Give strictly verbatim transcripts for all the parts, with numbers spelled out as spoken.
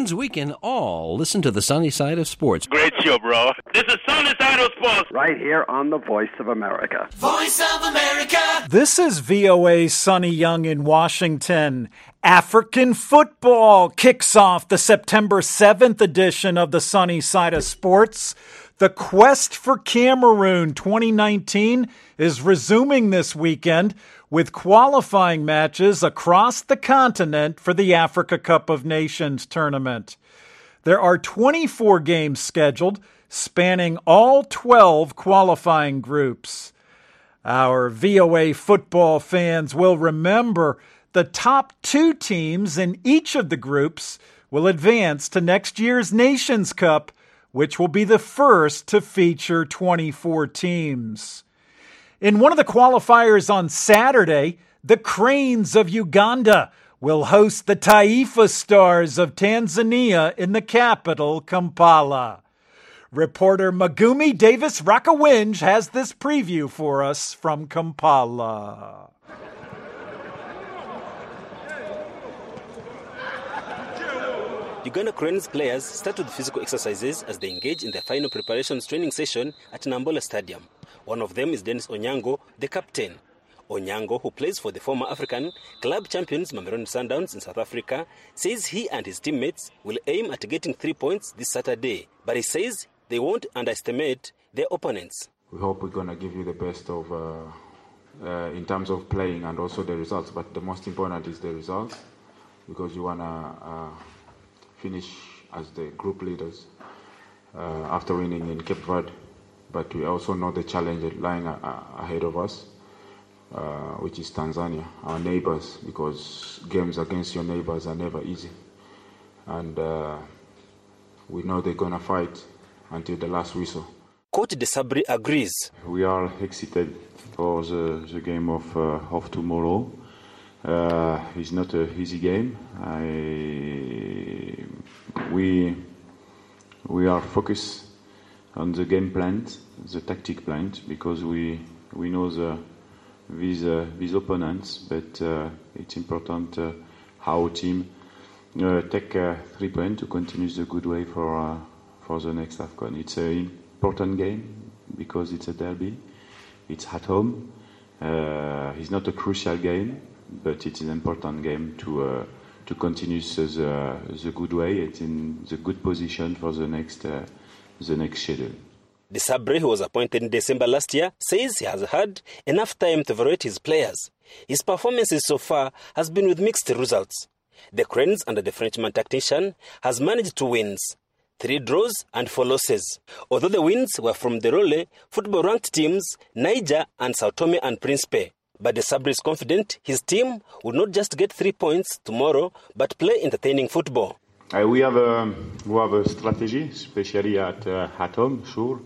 friends, we can all listen to the sunny side of sports. Great show, bro. This is Sunny Side of Sports. Right here on the Voice of America. Voice of America. This is V O A's Sonny Young in Washington. African football kicks off the September seventh edition of the Sunny Side of Sports. The Quest for Cameroon twenty nineteen is resuming this weekend with qualifying matches across the continent for the Africa Cup of Nations tournament. There are twenty-four games scheduled, spanning all twelve qualifying groups. Our V O A football fans will remember the top two teams in each of the groups will advance to next year's Nations Cup, which will be the first to feature twenty-four teams. In one of the qualifiers on Saturday, the Cranes of Uganda will host the Taifa Stars of Tanzania in the capital, Kampala. Reporter Magumi Davis Rakawinj has this preview for us from Kampala. Uganda Cranes players start with physical exercises as they engage in their final preparations training session at Nambola Stadium. One of them is Dennis Onyango, the captain. Onyango, who plays for the former African club champions Mamelodi Sundowns in South Africa, says he and his teammates will aim at getting three points this Saturday. But he says they won't underestimate their opponents. We hope we're going to give you the best of uh, uh, in terms of playing and also the results. But the most important is the results, because you want to uh, finish as the group leaders uh, after winning in Cape Verde. But we also know the challenge lying a- ahead of us, uh, which is Tanzania, our neighbors, because games against your neighbors are never easy. And uh, we know they're going to fight until the last whistle. Coach Desabri agrees. We are excited for the, the game of, uh, of tomorrow. Uh, it's not an easy game. I, we, we are focused on the game plan, the tactic plan, because we we know the these uh, these opponents, but uh, it's important uh, how team uh, take uh, three points to continue the good way for uh, for the next AFCON. It's an important game because it's a derby. It's at home. Uh, it's not a crucial game, but it's an important game to uh, to continue the the good way. It's in the good position for the next. Uh, the next schedule. Desabre, who was appointed in December last year, says he has had enough time to evaluate his players. His performances so far has been with mixed results. The Cranes, under the Frenchman tactician, has managed two wins, three draws and four losses. Although the wins were from the Role football-ranked teams, Niger and Sao Tome and Principe. But Desabre is confident his team will not just get three points tomorrow, but play entertaining football. Uh, we have a we have a strategy, especially at uh, at home. Sure,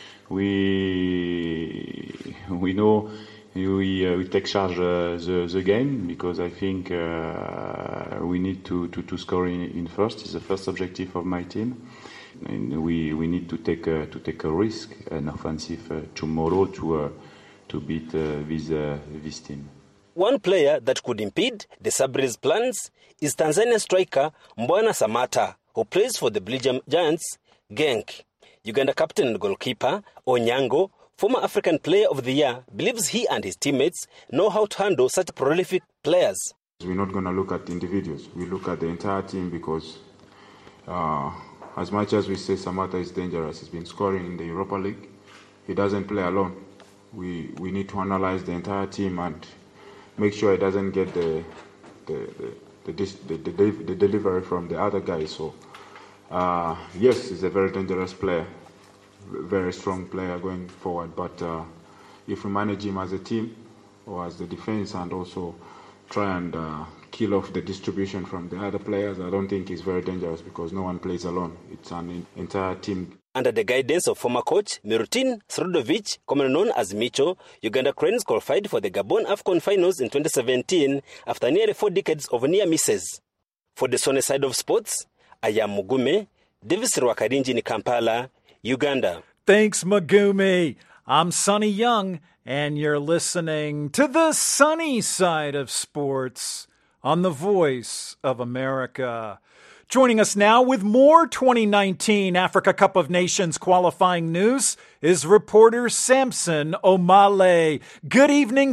we we know we uh, we take charge uh, the the game, because I think uh, we need to, to, to score in, in first. It's the first objective of my team, and we we need to take a, to take a risk, an offensive uh, tomorrow to uh, to beat uh, this uh, this team. One player that could impede Desabre's plans is Tanzania striker Mbwana Samata, who plays for the Belgium Giants, Genk. Uganda captain and goalkeeper Onyango, former African Player of the Year, believes he and his teammates know how to handle such prolific players. We're not going to look at individuals. We look at the entire team, because uh, as much as we say Samata is dangerous, he's been scoring in the Europa League, he doesn't play alone. We we need to analyze the entire team and make sure it doesn't get the the the, the, the, the, the delivery from the other guys. So, uh, yes, he's a very dangerous player, very strong player going forward. But uh, if we manage him as a team or as the defense, and also try and uh, kill off the distribution from the other players, I don't think he's very dangerous, because no one plays alone. It's an entire team. Under the guidance of former coach Milutin Sredovic, commonly known as Micho, Uganda Cranes qualified for the Gabon AFCON finals in twenty seventeen after nearly four decades of near misses. For the Sunny Side of Sports, I am Mugume, Davis Rwakarinji in Kampala, Uganda. Thanks, Magumi. I'm Sonny Young, and you're listening to the Sunny Side of Sports on the Voice of America. Joining us now with more twenty nineteen Africa Cup of Nations qualifying news is reporter Samson Omale. Good evening,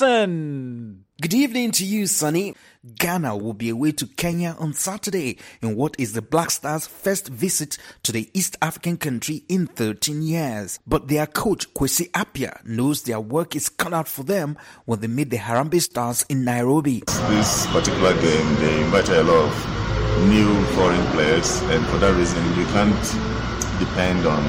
Samson. Good evening to you, Sonny. Ghana will be away to Kenya on Saturday in what is the Black Stars' first visit to the East African country in thirteen years. But their coach, Kwesi Appiah, knows their work is cut out for them when they meet the Harambee Stars in Nairobi. This particular game, they invited a lot of new foreign players, and for that reason, you can't depend on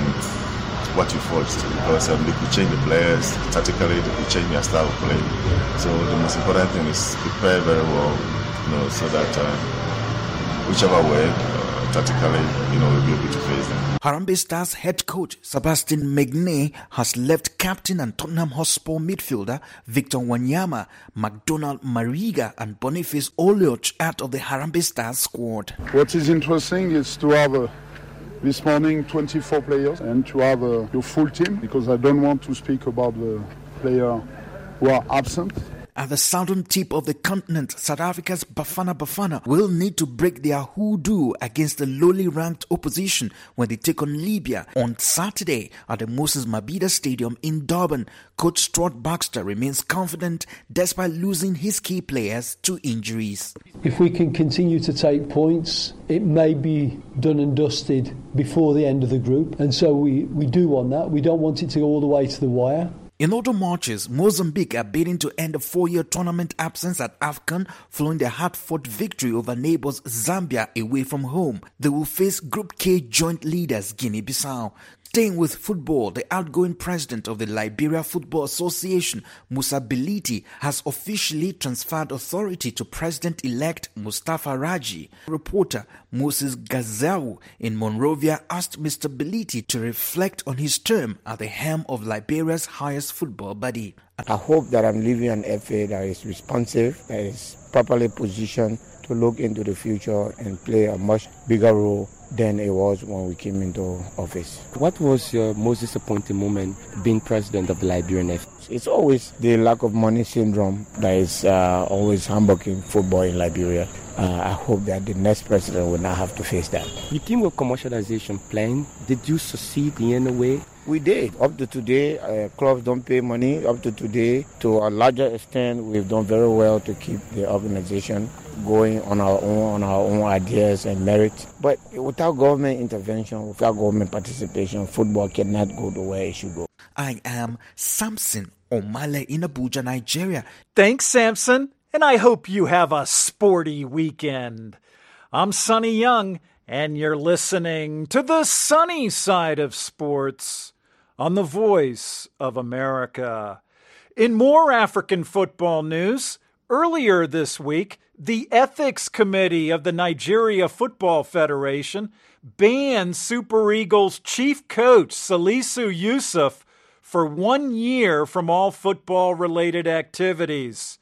what you forced, because um, they could change the players tactically, they could change their style of play. So the most important thing is prepare very well, you know, so that uh, whichever way, uh, tactically, you know, we'll be able to face them. Harambee Stars head coach Sebastian Megnay has left captain and Tottenham Hotspur midfielder Victor Wanyama, McDonald Mariga and Boniface Olioch out of the Harambee Stars squad. What is interesting is to have a this morning twenty-four players and to have a, your full team, because I don't want to speak about the players who are absent. At the southern tip of the continent, South Africa's Bafana Bafana will need to break their hoodoo against the lowly ranked opposition when they take on Libya on Saturday at the Moses Mabhida Stadium in Durban. Coach Stuart Baxter remains confident despite losing his key players to injuries. If we can continue to take points, it may be done and dusted before the end of the group, and so we, we do want that. We don't want it to go all the way to the wire. In other matches, Mozambique are bidding to end a four-year tournament absence at AFCON following their hard-fought victory over neighbours Zambia away from home. They will face Group K joint leaders Guinea-Bissau. Staying with football, the outgoing president of the Liberia Football Association, Musa Biliti, has officially transferred authority to President-elect Mustafa Raji. Reporter Moses Gazau in Monrovia asked Mister Biliti to reflect on his term at the helm of Liberia's highest football body. I hope that I'm leaving an F A that is responsive, that is properly positioned to look into the future and play a much bigger role than it was when we came into office. What was your most disappointing moment being president of the Liberian F A? It's always the lack of money syndrome that is uh, always humbugging football in Liberia. Uh, I hope that the next president will not have to face that. You team with commercialization plan, did you succeed in any way? We did. Up to today, uh, clubs don't pay money. Up to today, to a larger extent, we've done very well to keep the organization going on our own, on our own ideas and merit. But without government intervention, without government participation, football cannot go the way it should go. I am Samson Omale in Abuja, Nigeria. Thanks, Samson, and I hope you have a sporty weekend. I'm Sonny Young, and you're listening to the sunny side of sports on the Voice of America. In more African football news, earlier this week, the Ethics Committee of the Nigeria Football Federation banned Super Eagles chief coach Salisu Yusuf for one year from all football-related activities.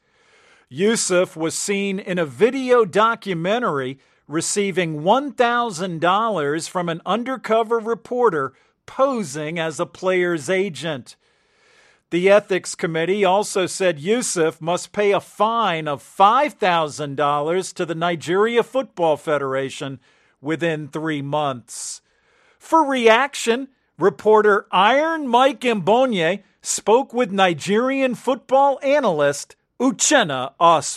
Yusuf was seen in a video documentary receiving one thousand dollars from an undercover reporter posing as a player's agent. The Ethics Committee also said Yusuf must pay a fine of five thousand dollars to the Nigeria Football Federation within three months. For reaction, reporter Iron Mike Mbonye spoke with Nigerian football analyst Uchenna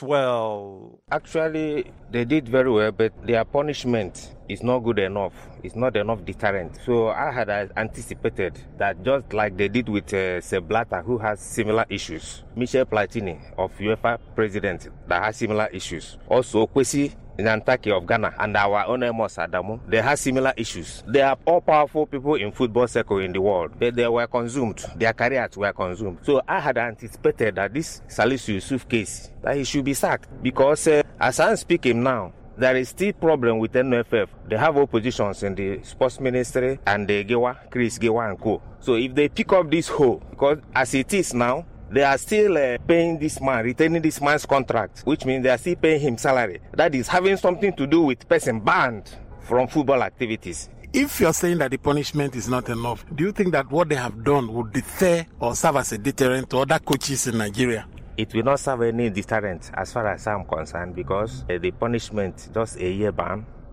Oswell. Actually, they did very well, but their punishment is not good enough. It's not enough deterrent. So I had anticipated that just like they did with uh, Sepp Blatter, who has similar issues, Michel Platini of UEFA president that has similar issues, also Kwesi Nyantakyi of Ghana and our own Amos Adamu, they have similar issues. They are all powerful people in football circle in the world, but they were consumed. Their careers were consumed. So I had anticipated that this Salisu Yusuf case, that he should be sacked, because uh, as I'm speaking now, there is still problem with N F F. They have oppositions in the sports ministry and the Gewa, Chris Gewa and co. So if they pick up this hole, because as it is now, they are still uh, paying this man, retaining this man's contract, which means they are still paying him salary. That is having something to do with person banned from football activities. If you're saying that the punishment is not enough, do you think that what they have done would deter or serve as a deterrent to other coaches in Nigeria? It will not serve any deterrent as far as I'm concerned, because uh, the punishment, just a year ban,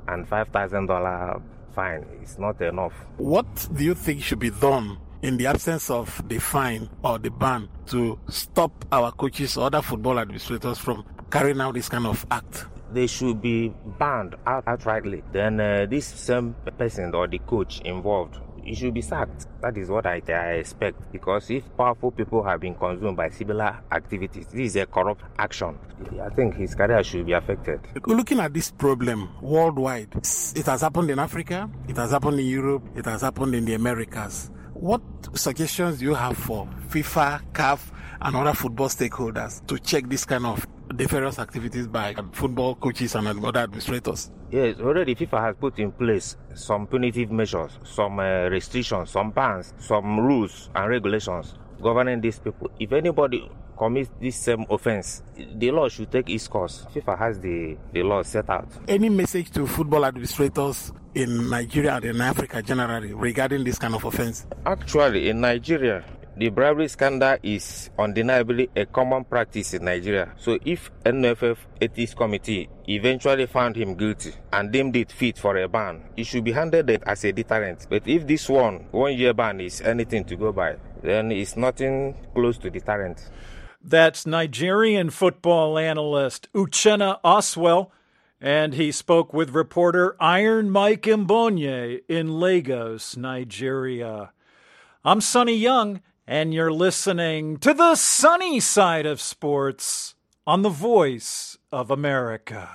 and five thousand dollars fine is not enough. What do you think should be done in the absence of the fine or the ban to stop our coaches or other football administrators from carrying out this kind of act? They should be banned out- outrightly. Then uh, this same person or the coach involved, he should be sacked. That is what I, I expect. Because if powerful people have been consumed by similar activities, this is a corrupt action. I think his career should be affected. Looking at this problem worldwide, it has happened in Africa, it has happened in Europe, it has happened in the Americas. What suggestions do you have for FIFA, C A F, and other football stakeholders to check this kind of nefarious activities by football coaches and other administrators? Yes, already FIFA has put in place some punitive measures, some uh, restrictions, some bans, some rules and regulations governing these people. If anybody commits this same offense, the law should take its course. FIFA has the, the law set out. Any message to football administrators in Nigeria and in Africa generally regarding this kind of offense? Actually, in Nigeria, the bribery scandal is undeniably a common practice in Nigeria. So if N F F Ethics Committee eventually found him guilty and deemed it fit for a ban, it should be handled as a deterrent. But if this one, one year ban is anything to go by, then it's nothing close to deterrent. That's Nigerian football analyst Uchenna Oswell, and he spoke with reporter Iron Mike Mbonye in Lagos, Nigeria. I'm Sonny Young, and you're listening to the sunny side of sports on the Voice of America.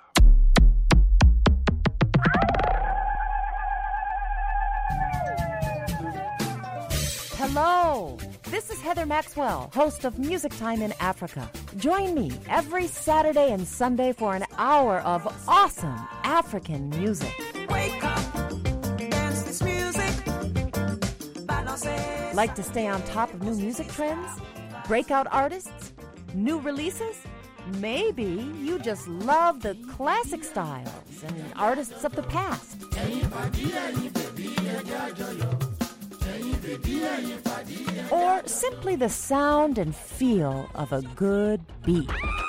Hello, this is Heather Maxwell, host of Music Time in Africa. Join me every Saturday and Sunday for an hour of awesome African music. Wake up, dance this music. Like to stay on top of new music trends? Breakout artists? New releases? Maybe you just love the classic styles and artists of the past. Or simply the sound and feel of a good beat.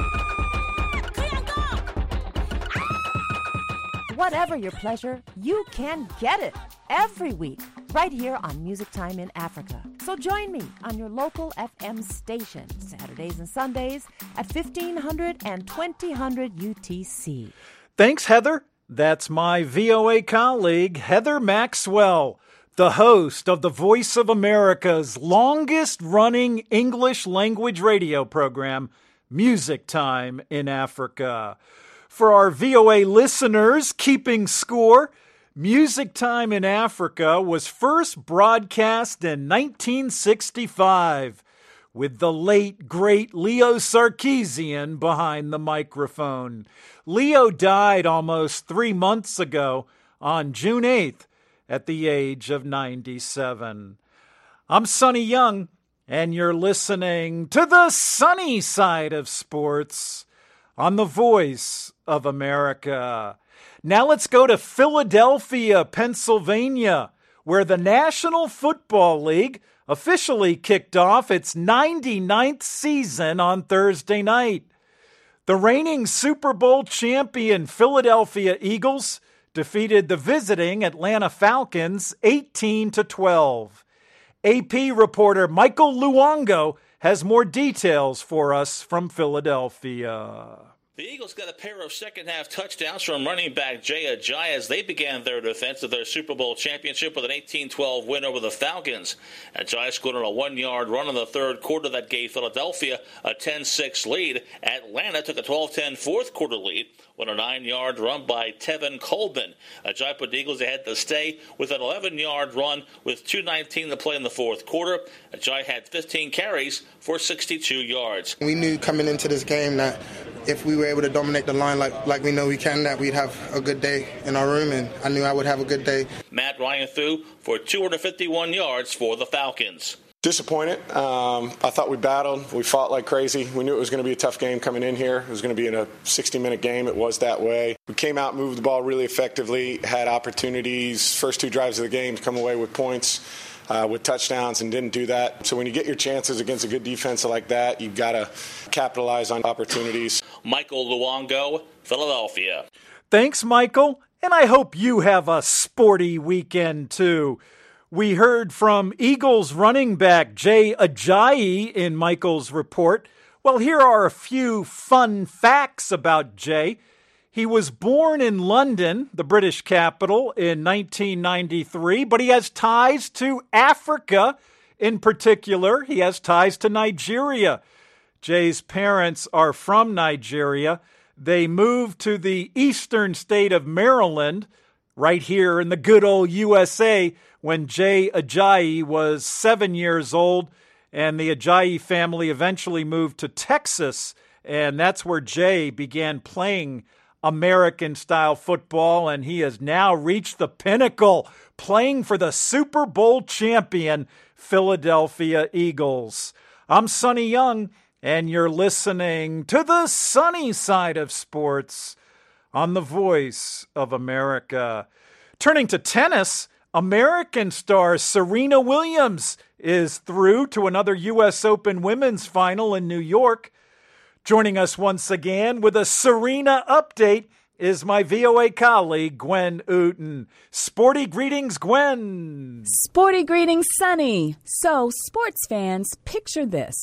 Whatever your pleasure, you can get it every week right here on Music Time in Africa. So join me on your local F M station, Saturdays and Sundays at fifteen hundred and twenty hundred U T C. Thanks, Heather. That's my V O A colleague, Heather Maxwell, the host of the Voice of America's longest-running English language radio program, Music Time in Africa. For our V O A listeners keeping score, Music Time in Africa was first broadcast in nineteen sixty-five with the late, great Leo Sarkeesian behind the microphone. Leo died almost three months ago on June eighth at the age of ninety-seven. I'm Sonny Young, and you're listening to the sunny side of sports on the Voice of America. Now let's go to Philadelphia, Pennsylvania, where the National Football League officially kicked off its ninety-ninth season on Thursday night. The reigning Super Bowl champion Philadelphia Eagles defeated the visiting Atlanta Falcons eighteen to twelve. A P reporter Michael Luongo has more details for us from Philadelphia. The Eagles got a pair of second-half touchdowns from running back Jay Ajayi as they began their defense of their Super Bowl championship with an eighteen twelve win over the Falcons. Ajayi scored on a one-yard run in the third quarter that gave Philadelphia a ten six lead. Atlanta took a twelve ten fourth-quarter lead with a nine-yard run by Tevin Coleman. Ajayi put the Eagles ahead to stay with an eleven-yard run with two nineteen to play in the fourth quarter. Ajayi had fifteen carries for sixty-two yards. We knew coming into this game that if we were able to dominate the line like, like we know we can, that we'd have a good day in our room, and I knew I would have a good day. Matt Ryan threw for two hundred fifty-one yards for the Falcons. Disappointed. Um, I thought we battled. We fought like crazy. We knew it was going to be a tough game coming in here. It was going to be in a sixty-minute game. It was that way. We came out, moved the ball really effectively, had opportunities. First two drives of the game to come away with points, uh, with touchdowns, and didn't do that. So when you get your chances against a good defense like that, you've got to capitalize on opportunities. Michael Luongo, Philadelphia. Thanks, Michael. And I hope you have a sporty weekend, too. We heard from Eagles running back Jay Ajayi in Michael's report. Well, here are a few fun facts about Jay. He was born in London, the British capital, in nineteen ninety-three, but he has ties to Africa. In particular, he has ties to Nigeria. Jay's parents are from Nigeria. They moved to the eastern state of Maryland, right here in the good old U S A, when Jay Ajayi was seven years old, and the Ajayi family eventually moved to Texas, and that's where Jay began playing American-style football, and he has now reached the pinnacle, playing for the Super Bowl champion Philadelphia Eagles. I'm Sonny Young, and you're listening to the sunny side of sports on the Voice of America. Turning to tennis, American star Serena Williams is through to another U S Open women's final in New York. Joining us once again with a Serena update is my V O A colleague, Gwen Ooten. Sporty greetings, Gwen. Sporty greetings, Sonny. So, sports fans, picture this.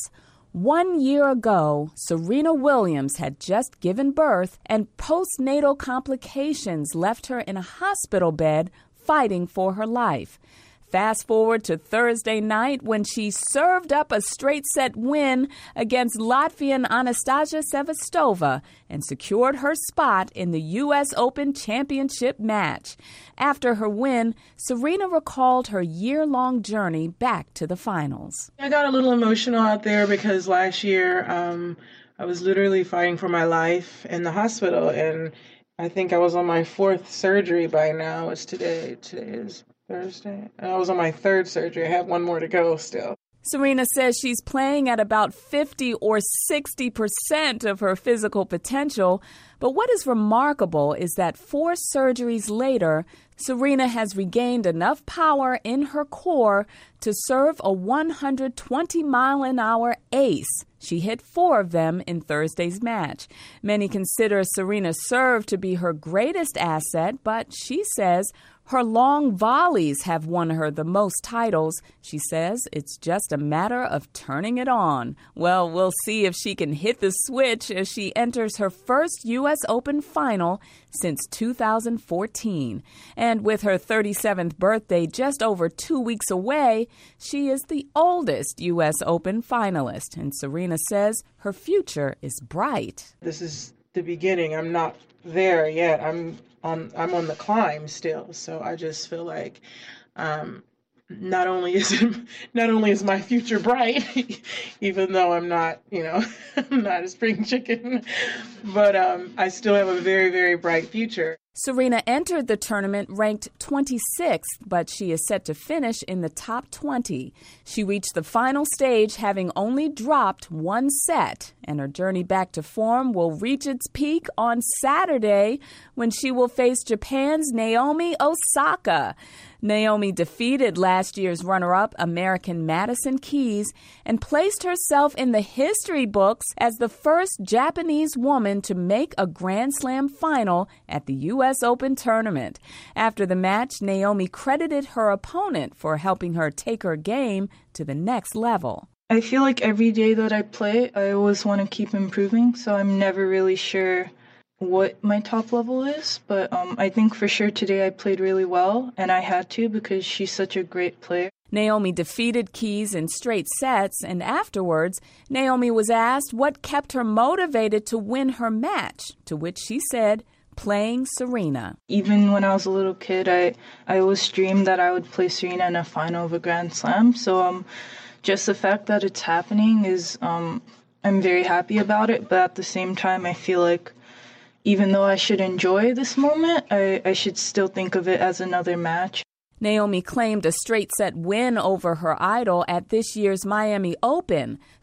One year ago, Serena Williams had just given birth, and postnatal complications left her in a hospital bed fighting for her life. Fast forward to Thursday night when she served up a straight-set win against Latvian Anastasia Sevastova and secured her spot in the U S Open Championship match. After her win, Serena recalled her year-long journey back to the finals. I got a little emotional out there because last year um, I was literally fighting for my life in the hospital, and I think I was on my fourth surgery by now. It's today. Today is Thursday. I was on my third surgery. I have one more to go still. Serena says she's playing at about fifty or sixty percent of her physical potential. But what is remarkable is that four surgeries later, Serena has regained enough power in her core to serve a one hundred twenty mile an hour ace. She hit four of them in Thursday's match. Many consider Serena's serve to be her greatest asset, but she says her long volleys have won her the most titles. She says it's just a matter of turning it on. Well, we'll see if she can hit the switch as she enters her first U S Open final since two thousand fourteen. And with her thirty-seventh birthday just over two weeks away, she is the oldest U S Open finalist. And Serena says her future is bright. This is the beginning. I'm not there yet. I'm on I'm on the climb still. So I just feel like um, not only is it, not only is my future bright, even though I'm not, you know, I'm not a spring chicken, but um, I still have a very, very bright future. Serena entered the tournament ranked twenty-sixth, but she is set to finish in the top twenty. She reached the final stage having only dropped one set, and her journey back to form will reach its peak on Saturday when she will face Japan's Naomi Osaka. Naomi defeated last year's runner-up American Madison Keys and placed herself in the history books as the first Japanese woman to make a Grand Slam final at the U S Open tournament. After the match, Naomi credited her opponent for helping her take her game to the next level. I feel like every day that I play, I always want to keep improving, so I'm never really sure what my top level is, but um, I think for sure today I played really well, and I had to because she's such a great player. Naomi defeated Keys in straight sets, and afterwards, Naomi was asked what kept her motivated to win her match, to which she said, playing Serena. Even when I was a little kid, I, I always dreamed that I would play Serena in a final of a Grand Slam, so um, just the fact that it's happening is, um, I'm very happy about it, but at the same time, I feel like even though I should enjoy this moment, I, I should still think of it as another match. Naomi claimed a straight-set win over her idol at this year's Miami Open.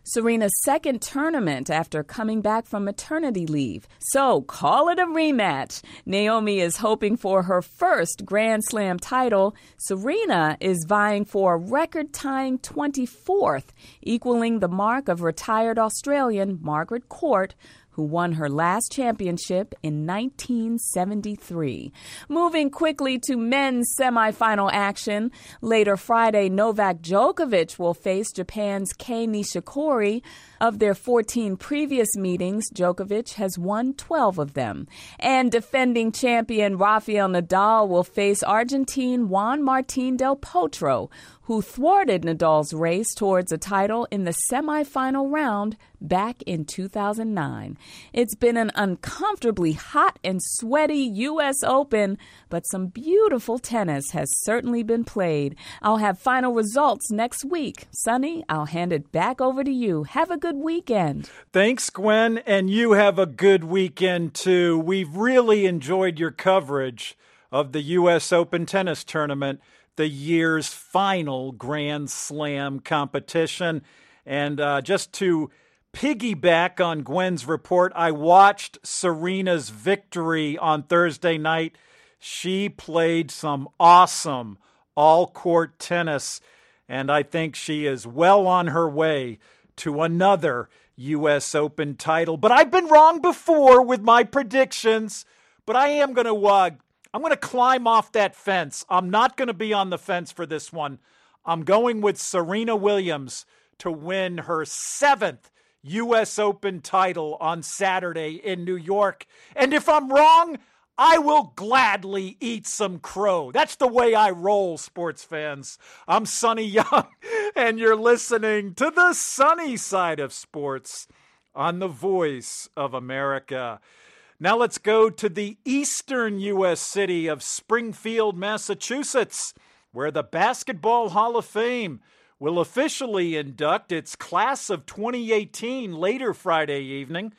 Serena's second tournament after coming back from maternity leave. So call it a rematch. Naomi is hoping for her first Grand Slam title. Serena is vying for a record-tying twenty-fourth, equaling the mark of retired Australian Margaret Court, who won her last championship in nineteen seventy-three. Moving quickly to men's semifinal action. Later Friday, Novak Djokovic will face Japan's Kei Nishikori. Of their fourteen previous meetings, Djokovic has won twelve of them. And defending champion Rafael Nadal will face Argentine Juan Martín del Potro, who thwarted Nadal's race towards a title in the semifinal round back in two thousand nine. It's been an uncomfortably hot and sweaty U S Open, but some beautiful tennis has certainly been played. I'll have final results next week. Sonny, I'll hand it back over to you. Have a good weekend. Thanks, Gwen, and you have a good weekend, too. We've really enjoyed your coverage of the U S Open tennis tournament, the year's final Grand Slam competition. And uh, just to piggyback on Gwen's report, I watched Serena's victory on Thursday night. She played some awesome all-court tennis, and I think she is well on her way to another U S Open title. But I've been wrong before with my predictions, but I am going to uh, I'm going to climb off that fence. I'm not going to be on the fence for this one. I'm going with Serena Williams to win her seventh U S Open title on Saturday in New York. And if I'm wrong, I will gladly eat some crow. That's the way I roll, sports fans. I'm Sonny Young, and you're listening to the sunny side of sports on the Voice of America. Now let's go to the eastern U S city of Springfield, Massachusetts, where the Basketball Hall of Fame will officially induct its class of twenty eighteen later Friday evening.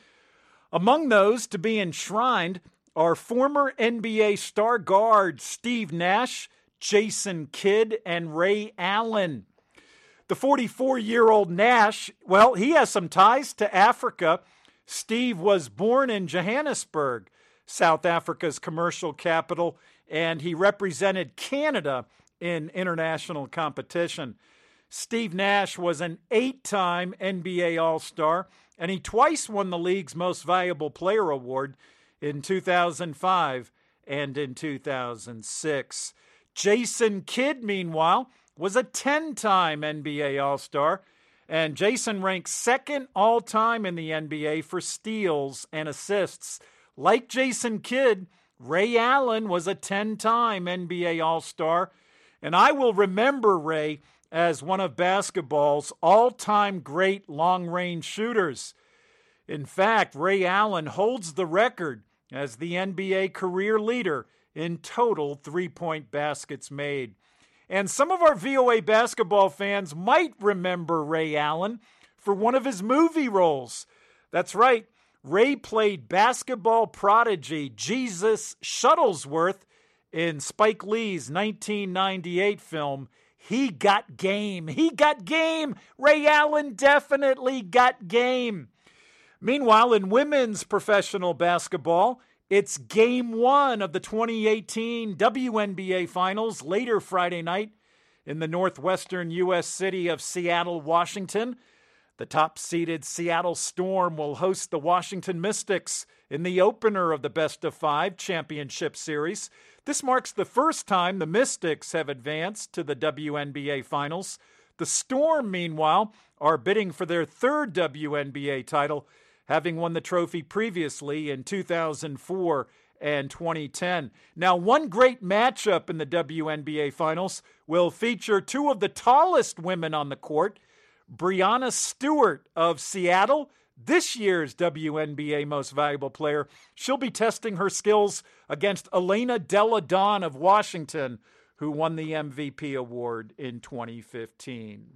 Among those to be enshrined are former N B A star guards Steve Nash, Jason Kidd, and Ray Allen. The forty-four-year-old Nash, well, he has some ties to Africa. Steve was born in Johannesburg, South Africa's commercial capital, and he represented Canada in international competition. Steve Nash was an eight-time N B A All-Star, and he twice won the league's Most Valuable Player award in two thousand five and in two thousand six. Jason Kidd, meanwhile, was a ten-time N B A All-Star, and Jason ranks second all-time in the N B A for steals and assists. Like Jason Kidd, Ray Allen was a ten-time N B A All-Star, and I will remember Ray as one of basketball's all-time great long-range shooters. In fact, Ray Allen holds the record as the N B A career leader in total three-point baskets made. And some of our V O A basketball fans might remember Ray Allen for one of his movie roles. That's right, Ray played basketball prodigy Jesus Shuttlesworth in Spike Lee's nineteen ninety-eight film, He Got Game. He got game! Ray Allen definitely got game. Meanwhile, in women's professional basketball, it's game one of the twenty eighteen W N B A Finals later Friday night in the northwestern U S city of Seattle, Washington. The top-seeded Seattle Storm will host the Washington Mystics in the opener of the Best of Five Championship Series. This marks the first time the Mystics have advanced to the W N B A Finals. The Storm, meanwhile, are bidding for their third W N B A title, having won the trophy previously in two thousand four and twenty ten. Now, one great matchup in the W N B A Finals will feature two of the tallest women on the court, Breanna Stewart of Seattle, this year's W N B A Most Valuable Player. She'll be testing her skills against Elena Delle Donne of Washington, who won the M V P award in twenty fifteen.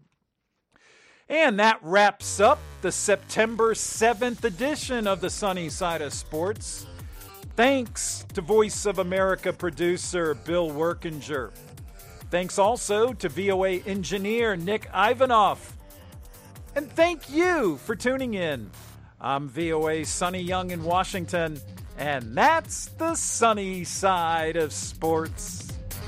And that wraps up the September seventh edition of the Sunny Side of Sports. Thanks to Voice of America producer Bill Workinger. Thanks also to V O A engineer Nick Ivanoff. And thank you for tuning in. I'm V O A's Sonny Young in Washington, and that's the sunny side of sports.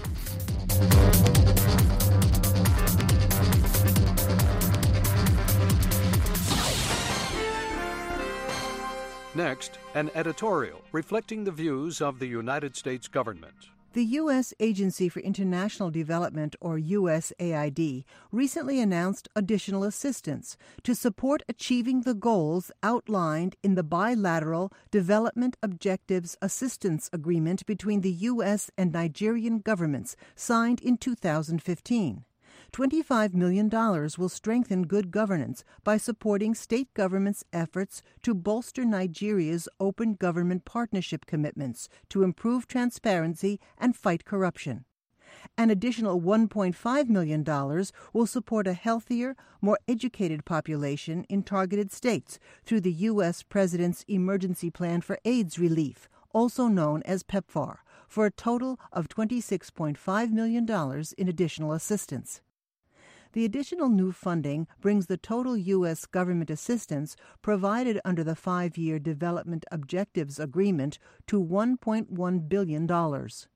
Next, an editorial reflecting the views of the United States government. The U S Agency for International Development, or U S A I D, recently announced additional assistance to support achieving the goals outlined in the Bilateral Development Objectives Assistance Agreement between the U S and Nigerian governments, signed in two thousand fifteen. twenty-five million dollars will strengthen good governance by supporting state governments' efforts to bolster Nigeria's open government partnership commitments to improve transparency and fight corruption. An additional one point five million dollars will support a healthier, more educated population in targeted states through the U S President's Emergency Plan for AIDS Relief, also known as PEPFAR, for a total of twenty-six point five million dollars in additional assistance. The additional new funding brings the total U S government assistance provided under the five-year Development Objectives Agreement to one point one billion dollars.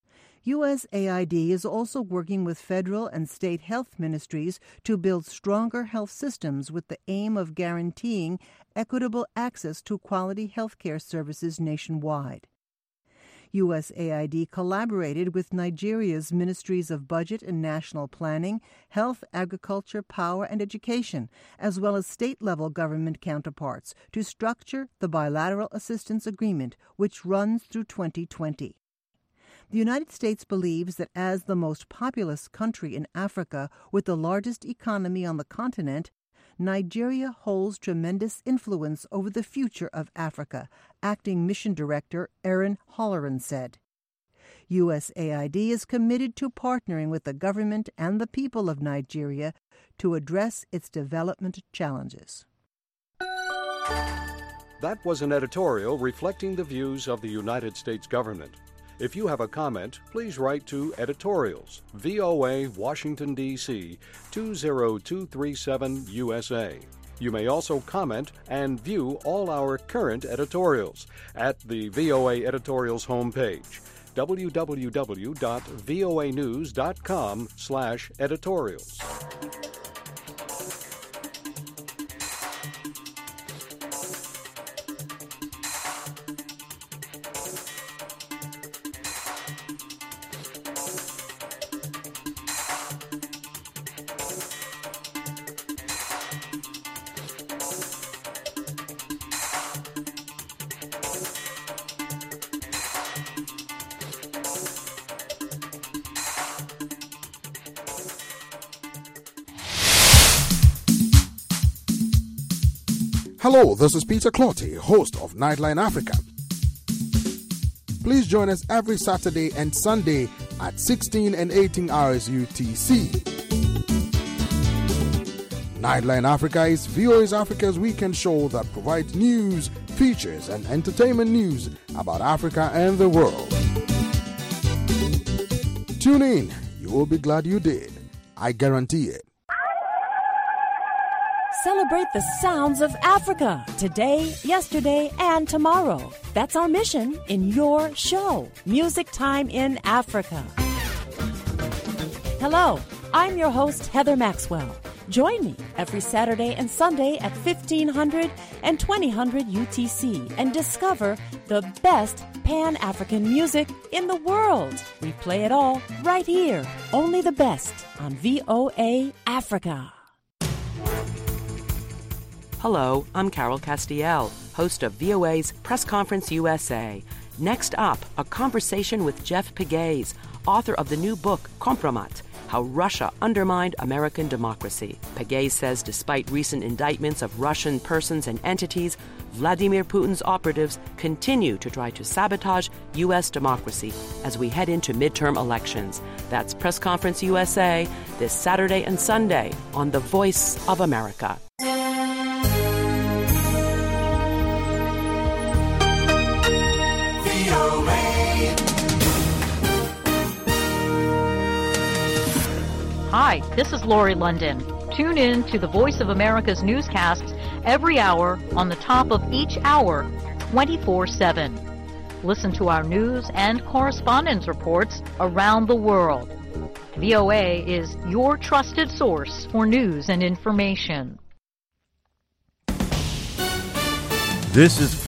U S A I D is also working with federal and state health ministries to build stronger health systems with the aim of guaranteeing equitable access to quality health care services nationwide. U S A I D collaborated with Nigeria's Ministries of Budget and National Planning, Health, Agriculture, Power, and Education, as well as state-level government counterparts, to structure the Bilateral Assistance Agreement, which runs through twenty twenty. The United States believes that as the most populous country in Africa with the largest economy on the continent, Nigeria holds tremendous influence over the future of Africa, Acting Mission Director Aaron Holleran said. U S A I D is committed to partnering with the government and the people of Nigeria to address its development challenges. That was an editorial reflecting the views of the United States government. If you have a comment, please write to Editorials, V O A, Washington, D C two zero two three seven U S A. You may also comment and view all our current editorials at the V O A Editorials homepage, w w w dot voa news dot com slash editorials. Hello, this is Peter Clotty, host of Nightline Africa. Please join us every Saturday and Sunday at sixteen and eighteen hours U T C. Nightline Africa is V O A's Africa's weekend show that provides news, features, and entertainment news about Africa and the world. Tune in. You will be glad you did. I guarantee it. Celebrate the sounds of Africa today, yesterday, and tomorrow. That's our mission in your show, Music Time in Africa. Hello, I'm your host, Heather Maxwell. Join me every Saturday and Sunday at fifteen hundred and twenty hundred U T C and discover the best Pan-African music in the world. We play it all right here, only the best on V O A Africa. Hello, I'm Carol Castiel, host of V O A's Press Conference U S A. Next up, a conversation with Jeff Pegues, author of the new book, Kompromat, How Russia Undermined American Democracy. Pegues says despite recent indictments of Russian persons and entities, Vladimir Putin's operatives continue to try to sabotage U S democracy as we head into midterm elections. That's Press Conference U S A this Saturday and Sunday on The Voice of America. Hi, this is Lori London. Tune in to the Voice of America's newscasts every hour on the top of each hour, twenty-four seven. Listen to our news and correspondence reports around the world. V O A is your trusted source for news and information. This is